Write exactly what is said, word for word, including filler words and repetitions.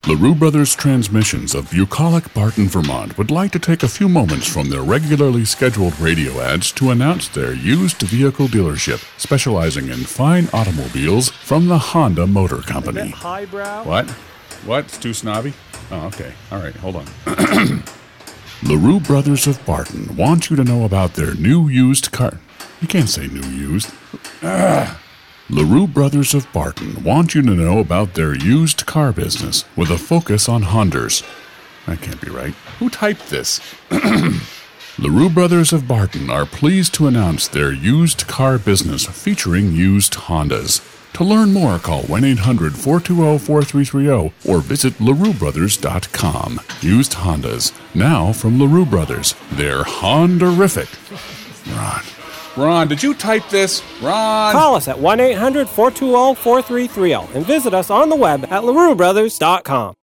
LaRue Brothers Transmissions of Bucolic, Barton, Vermont would like to take a few moments from their regularly scheduled radio ads to announce their used vehicle dealership specializing in fine automobiles from the Honda Motor Company. A bit highbrow? What? What? It's too snobby? Oh, okay. All right, hold on. LaRue Brothers of Barton want you to know about their new used car... You can't say new used. Ah. LaRue Brothers of Barton want you to know about their used car business with a focus on Hondas. That can't be right. Who typed this? LaRue Brothers of Barton are pleased to announce their used car business featuring used Hondas. To learn more, call one eight hundred four two zero four three three zero or visit larue brothers dot com. Used Hondas, now from LaRue Brothers. They're Honda-rific. Ron. Ron, did you type this? Ron! Call us at one eight hundred four two zero four three three zero and visit us on the web at larue brothers dot com.